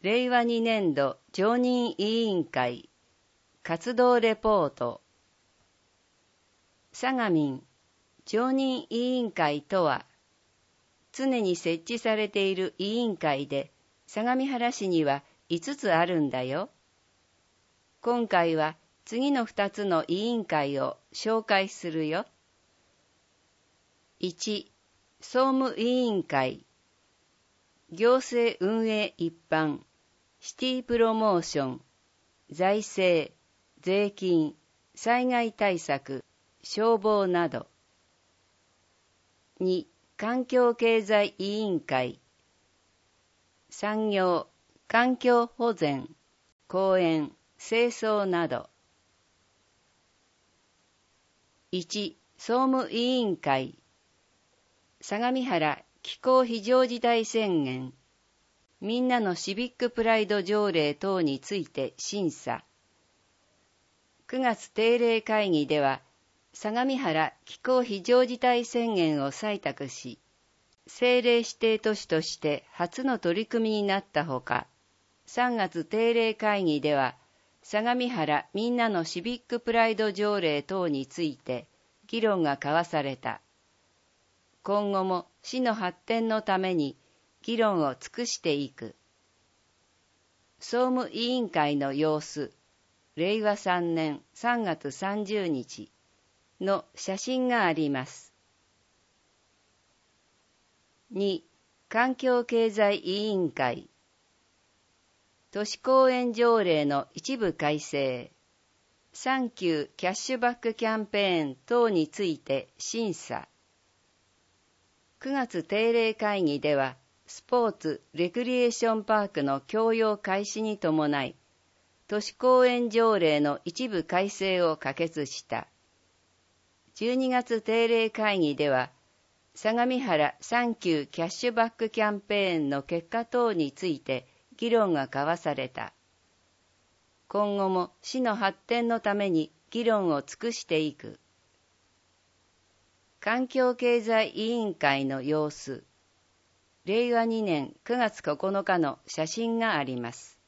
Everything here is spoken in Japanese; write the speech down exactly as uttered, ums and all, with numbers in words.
れいわにねんど常任委員会活動レポート。佐賀民常任委員会とは、常に設置されている委員会で、相模原市にはいつつあるんだよ。今回は次のふたつの委員会を紹介するよ。いち、総務委員会。行政運営一般、シティプロモーション、財政、税金、災害対策、消防など。に、環境経済委員会。産業、環境保全、公園、清掃など。いち、総務委員会。相模原気候非常事態宣言、みんなのシビックプライド条例等について審査。くがつ定例会議では、相模原気候非常事態宣言を採択し、政令指定都市として初の取り組みになったほか、さんがつ定例会議では、相模原みんなのシビックプライド条例等について議論が交わされた。今後も市の発展のために議論を尽くしていく。総務委員会の様子、れいわさんねんさんがつさんじゅうにちの写真があります。に、環境経済委員会。都市公園条例の一部改正、サンキューキャッシュバックキャンペーン等について審査。くがつ定例会議では、スポーツ・レクリエーションパークの供用開始に伴い、都市公園条例の一部改正を可決した。じゅうにがつ定例会議では、相模原サンキューキャッシュバックキャンペーンの結果等について議論が交わされた。今後も市の発展のために議論を尽くしていく。環境経済委員会の様子、れいわにねんくがつここのかの写真があります。